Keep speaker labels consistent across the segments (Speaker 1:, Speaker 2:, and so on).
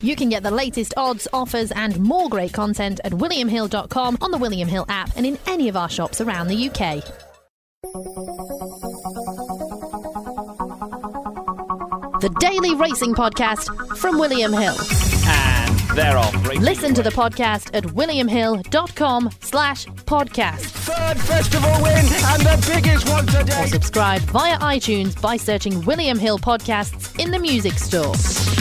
Speaker 1: You can get the latest odds, offers and more great content at williamhill.com, on the William Hill app and in any of our shops around the UK. The Daily Racing Podcast from William Hill.
Speaker 2: And they're off.
Speaker 1: Listen to the podcast at williamhill.com/podcast.
Speaker 2: Third festival win and the biggest one today.
Speaker 1: Or subscribe via iTunes by searching William Hill Podcasts in the music store.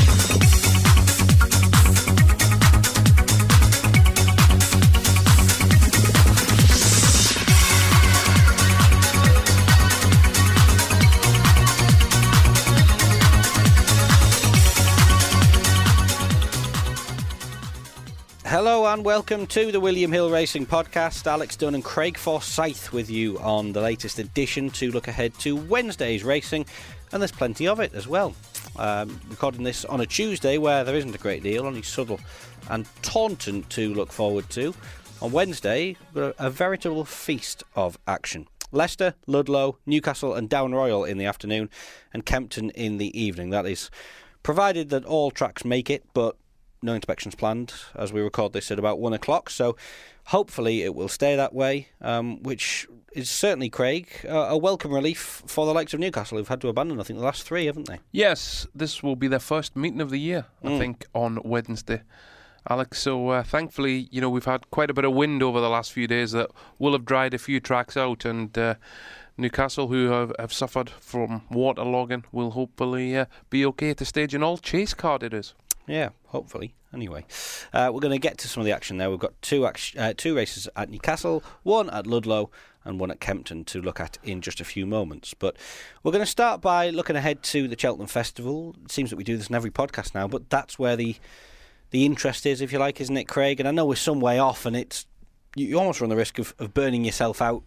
Speaker 2: Hello and welcome to the William Hill Racing Podcast. Alex Dunn and Craig Forsyth with you on the latest edition to look ahead to Wednesday's racing, and there's plenty of it as well. Recording this on a Tuesday where there isn't a great deal, only Southwell and Taunton to look forward to. On Wednesday, we've got a veritable feast of action. Leicester, Ludlow, Newcastle and Down Royal in the afternoon, and Kempton in the evening. That is provided that all tracks make it, but no inspections planned as we record this at about 1 o'clock, so hopefully it will stay that way, which is certainly, Craig, a welcome relief for the likes of Newcastle, who've had to abandon, I think, the last three, haven't they?
Speaker 3: Yes, this will be their first meeting of the year, I think, on Wednesday, Alex. So thankfully, we've had quite a bit of wind over the last few days that will have dried a few tracks out, and Newcastle, who have suffered from waterlogging, will hopefully be okay to stage an all-chase card it is.
Speaker 2: Yeah, hopefully. Anyway, we're going to get to some of the action now. We've got two races at Newcastle, one at Ludlow and one at Kempton to look at in just a few moments. But we're going to start by looking ahead to the Cheltenham Festival. It seems that we do this in every podcast now, but that's where the interest is, if you like, isn't it, Craig? And I know we're some way off, and it's you almost run the risk of burning yourself out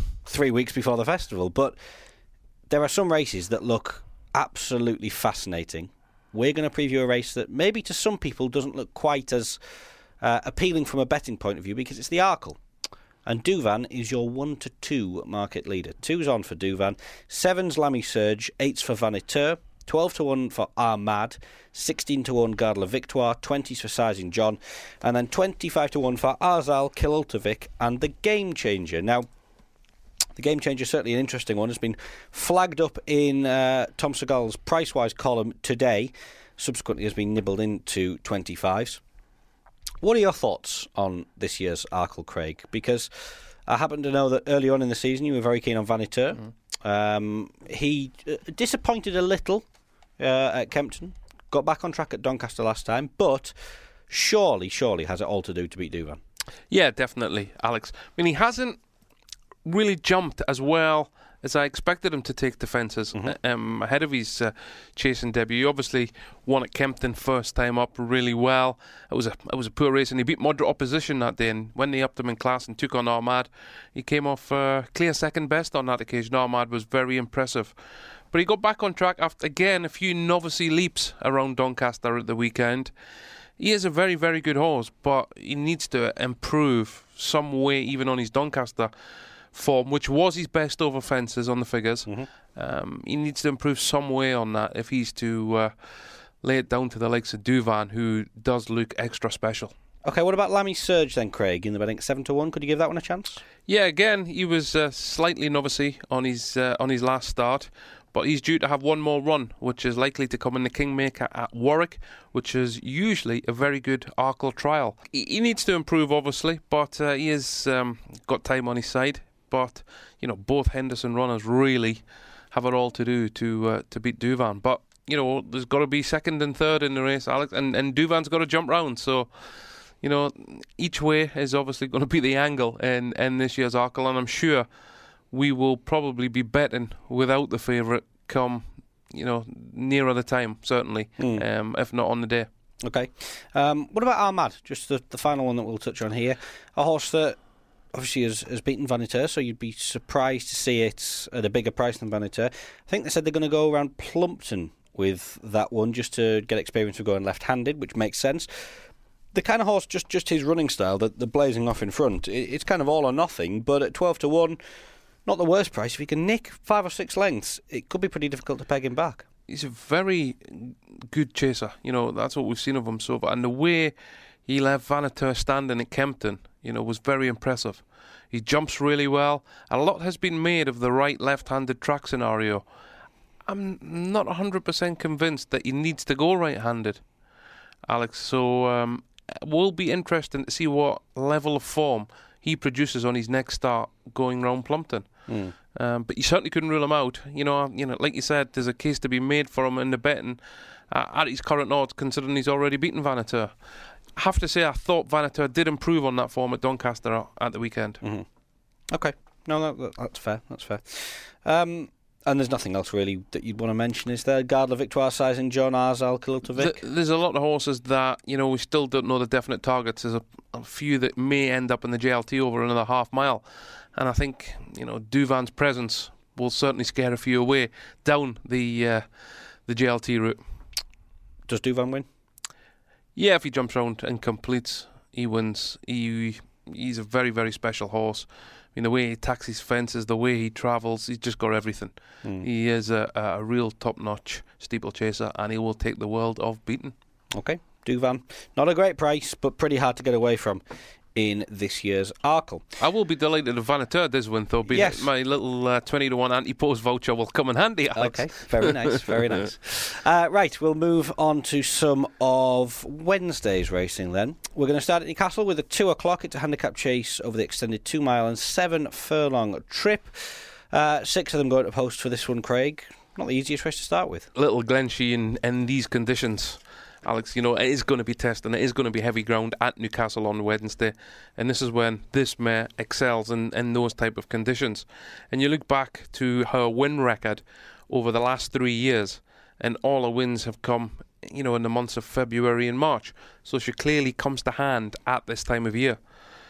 Speaker 2: 3 weeks before the festival. But there are some races that look absolutely fascinating. We're going to preview a race that maybe to some people doesn't look quite as appealing from a betting point of view because it's the Arkle. And Douvan is your 1-2 market leader. 2's on for Douvan, 7's Lamy Surge, 8's for Vaneteur, 12-1 for Armad, 16-1 Garde la Victoire, 20's for Sizing John, and then 25-1 for Arzal, Kilultovic, and the Game Changer. Now, the Game Changer is certainly an interesting one. It's been flagged up in Tom Segal's Price-Wise column today. Subsequently has been nibbled into 25s. What are your thoughts on this year's Arkle, Craig? Because I happen to know that early on in the season you were very keen on Vaneteur. He disappointed a little at Kempton. Got back on track at Doncaster last time. But surely has it all to do to beat Douvan.
Speaker 3: Yeah, definitely, Alex. I mean, he hasn't really jumped as well as I expected him to take defences ahead of his chasing debut. He obviously won at Kempton first time up really well. It was a poor race, and he beat moderate opposition that day. And when they upped him in class and took on Armad, he came off clear second best on that occasion. Armad was very impressive. But he got back on track after, again, a few novice leaps around Doncaster at the weekend. He is a very, very good horse, but he needs to improve some way even on his Doncaster form, which was his best over fences on the figures. He needs to improve some way on that if he's to lay it down to the likes of Douvan, who does look extra special.
Speaker 2: Okay, what about Lamy Surge then, Craig, in the betting 7-1? Could you give that one a chance?
Speaker 3: Yeah, again, he was slightly novice on his last start, but he's due to have one more run, which is likely to come in the Kingmaker at Warwick, which is usually a very good Arkle trial. He needs to improve, obviously, but he has got time on his side. But both Henderson runners really have it all to do to beat Douvan. But there's got to be second and third in the race, Alex, and Douvan's got to jump round. So each way is obviously going to be the angle in this year's Arkle, and I'm sure we will probably be betting without the favourite come nearer the time, certainly, if not on the day.
Speaker 2: Okay. What about Armad? Just the final one that we'll touch on here. A horse that obviously has beaten Vaneteur, so you'd be surprised to see it at a bigger price than Vaneteur. I think they said they're going to go around Plumpton with that one just to get experience of going left-handed, which makes sense. The kind of horse, just his running style, the blazing off in front, it's kind of all or nothing, but at 12-1, not the worst price. If he can nick 5 or 6 lengths, it could be pretty difficult to peg him back.
Speaker 3: he's a very good chaser. That's what we've seen of him so far. And the way he left Vaneteur standing at Kempton, was very impressive. He jumps really well. A lot has been made of the right-left-handed track scenario. I'm not 100% convinced that he needs to go right-handed, Alex. So it will be interesting to see what level of form he produces on his next start going round Plumpton. But you certainly couldn't rule him out. Like you said, there's a case to be made for him in the betting at his current odds, considering he's already beaten Vaneteur. I have to say, I thought Vaneteur did improve on that form at Doncaster at the weekend.
Speaker 2: Okay. No, that's fair. That's fair. And there's nothing else really that you'd want to mention, is there? Gardler Victoire sizing, John Arzal, Kilotovic?
Speaker 3: There's a lot of horses that, we still don't know the definite targets. There's a few that may end up in the JLT over another half mile. And I think, Douvan's presence will certainly scare a few away down the JLT route.
Speaker 2: Does Douvan win?
Speaker 3: Yeah, if he jumps round and completes, he wins. He's a very, very special horse. The way he attacks his fences, the way he travels, he's just got everything. He is a real top-notch steeplechaser, and he will take the world of beaten. Okay,
Speaker 2: Douvan. Not a great price, but pretty hard to get away from in this year's Arkle.
Speaker 3: I will be delighted if Vaneteur does win, though.
Speaker 2: Yes.
Speaker 3: My little 20-1 anti-post voucher will come in handy, Alex.
Speaker 2: Okay, very nice, very nice. Right, we'll move on to some of Wednesday's racing then. We're going to start at Newcastle with a 2 o'clock. It's a handicap chase over the extended 2 mile and 7 furlong trip. 6 of them going to post for this one, Craig. Not the easiest race to start with.
Speaker 3: Little Glenshee in these conditions, Alex, it is going to be testing. It is going to be heavy ground at Newcastle on Wednesday. And this is when this mare excels in those type of conditions. And you look back to her win record over the last 3 years, and all her wins have come, in the months of February and March. So she clearly comes to hand at this time of year.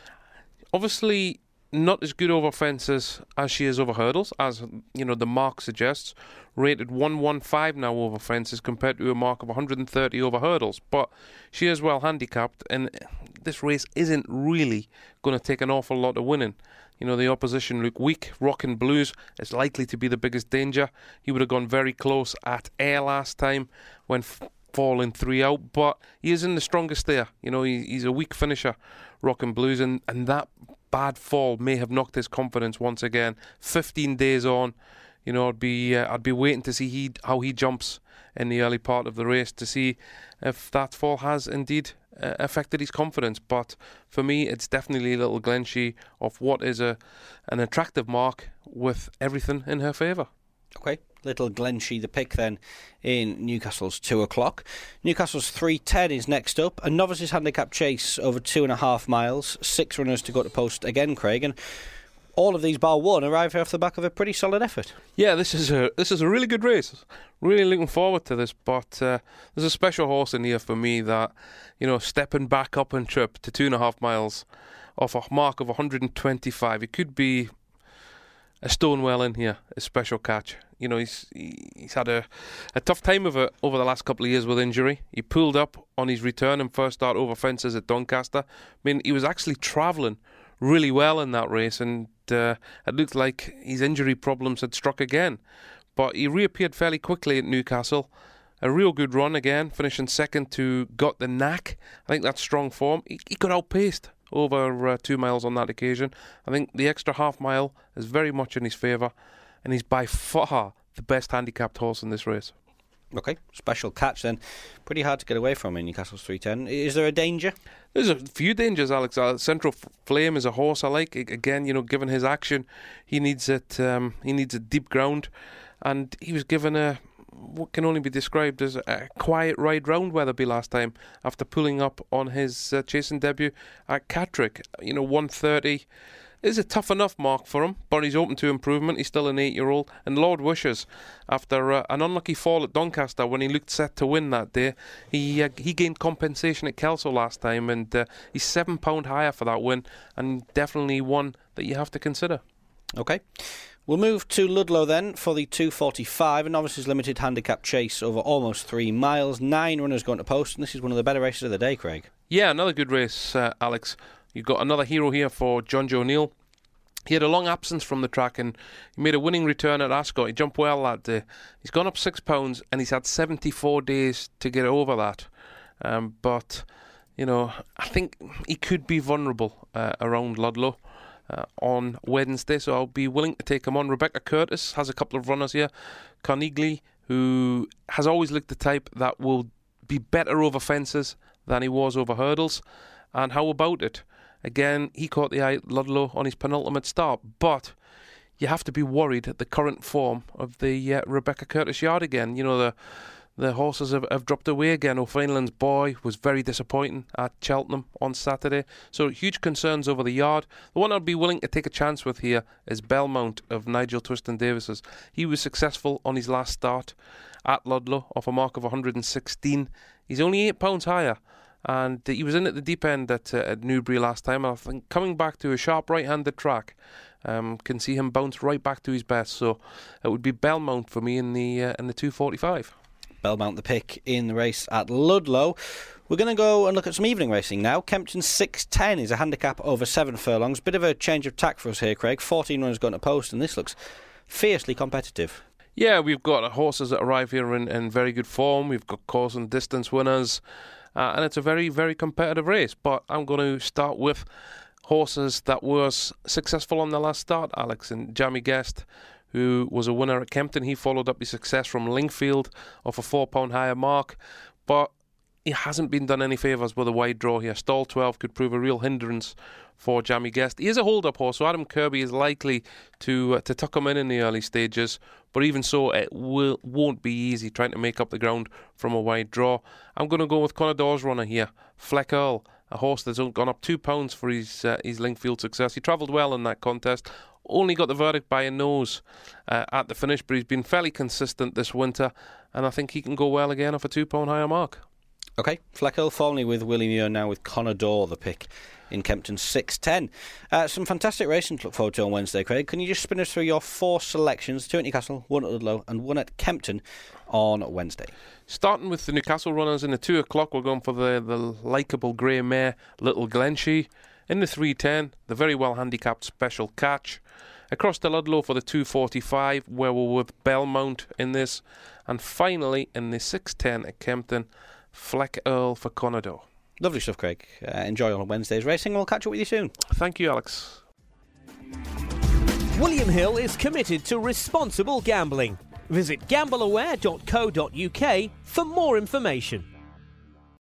Speaker 3: Obviously, not as good over fences as she is over hurdles, as the mark suggests. Rated 115 now over fences compared to a mark of 130 over hurdles. But she is well handicapped, and this race isn't really going to take an awful lot of winning. The opposition look weak. Rockin' Blues is likely to be the biggest danger. He would have gone very close at Ayr last time when falling 3 out, but he isn't the strongest there. He's a weak finisher, Rockin' Blues, and that bad fall may have knocked his confidence once again. 15 days on, I'd be waiting to see how he jumps in the early part of the race to see if that fall has indeed affected his confidence. But for me, it's definitely Little Glenshee of what is an attractive mark with everything in her favour.
Speaker 2: Okay, Little Glenshee the pick then in Newcastle's 2 o'clock. Newcastle's 3:10 is next up. A novices handicap chase over 2.5 miles. 6 runners to go to post again, Craig. And all of these, bar one, arrive off the back of a pretty solid effort.
Speaker 3: Yeah, this is a really good race. Really looking forward to this. But there's a special horse in here for me that, stepping back up in trip to 2.5 miles off a mark of 125. It could be a Stonewell in here, a special catch. He's had a tough time of it over the last couple of years with injury. He pulled up on his return and first start over fences at Doncaster. He was actually travelling really well in that race, and it looked like his injury problems had struck again. But he reappeared fairly quickly at Newcastle. A real good run again, finishing second to Got the Knack. I think that's strong form. He got outpaced over 2 miles on that occasion. I think the extra half mile is very much in his favour, and he's by far the best handicapped horse in this race.
Speaker 2: Okay, special catch then. Pretty hard to get away from in Newcastle's 3:10. Is there a danger?
Speaker 3: There's a few dangers, Alex. Central Flame is a horse I like. Again, given his action, he needs it. He needs a deep ground, and he was given what can only be described as a quiet ride round Weatherby last time after pulling up on his chasing debut at Catterick. 130 is a tough enough mark for him, but he's open to improvement. He's still an 8-year-old. And Lord Wishes, after an unlucky fall at Doncaster when he looked set to win that day, he gained compensation at Kelso last time, and he's £7 higher for that win, and definitely one that you have to consider.
Speaker 2: Okay. We'll move to Ludlow then for the 2:45, a novices limited handicap chase over almost 3 miles. 9 runners going to post, and this is one of the better races of the day, Craig.
Speaker 3: Yeah, another good race, Alex. You've got another hero here for John Joe Neal. He had a long absence from the track and he made a winning return at Ascot. He jumped well that day. He's gone up 6 pounds and he's had 74 days to get over that. But, you know, I think he could be vulnerable around Ludlow on Wednesday, so I'll be willing to take him on. Rebecca Curtis has a couple of runners here. Carnegie, who has always looked the type that will be better over fences than he was over hurdles. And how about it? Again, he caught the eye at Ludlow on his penultimate start, but you have to be worried at the current form of the Rebecca Curtis yard again. You know, the horses have dropped away again. O'Fainland's Boy was very disappointing at Cheltenham on Saturday, so huge concerns over the yard. The one I'd be willing to take a chance with here is Belmont of Nigel Twiston-Davis's. He was successful on his last start at Ludlow off a mark of 116. He's only £8 higher. And he was in at the deep end at Newbury last time. And I think coming back to a sharp right-handed track, can see him bounce right back to his best. So it would be Belmont for me in the 245.
Speaker 2: Belmont the pick in the race at Ludlow. We're going to go and look at some evening racing now. Kempton 6:10 is a handicap over 7 furlongs. Bit of a change of tack for us here, Craig. 14 runners going to post, and this looks fiercely competitive.
Speaker 3: Yeah, we've got horses that arrive here in very good form. We've got course and distance winners. And it's a very, very competitive race. But I'm going to start with horses that were successful on the last start, Alex. And Jamie Guest, who was a winner at Kempton, he followed up his success from Lingfield off a £4 higher mark. But he hasn't been done any favours with a wide draw here. Stall 12 could prove a real hindrance for Jamie Guest. He is a hold-up horse, so Adam Kirby is likely to tuck him in the early stages. But even so, it won't be easy trying to make up the ground from a wide draw. I'm going to go with Conador's runner here, Fleck Earl, a horse that's gone up £2 for his Lingfield success. He travelled well in that contest. Only got the verdict by a nose at the finish, but he's been fairly consistent this winter, and I think he can go well again off a £2 higher mark.
Speaker 2: OK, Fleck Earl formerly with Willie Muir, now with Conador, the pick in Kempton 6:10. Some fantastic racing to look forward to on Wednesday, Craig. Can you just spin us through your 4 selections? 2 at Newcastle, 1 at Ludlow and 1 at Kempton on Wednesday. Starting with the Newcastle runners in the 2 o'clock, we're going for the likeable grey mare, Little Glenshee. In the 3:10, the very well handicapped Special Catch. Across to Ludlow for the 2:45, where we're with Belmont in this. And finally, in the 6:10 at Kempton, Fleck Earl for Conador. Lovely stuff, Craig. Enjoy on Wednesday's racing. We'll catch up with you soon. Thank you, Alex.
Speaker 4: William Hill is committed to responsible gambling. Visit gambleaware.co.uk for more information.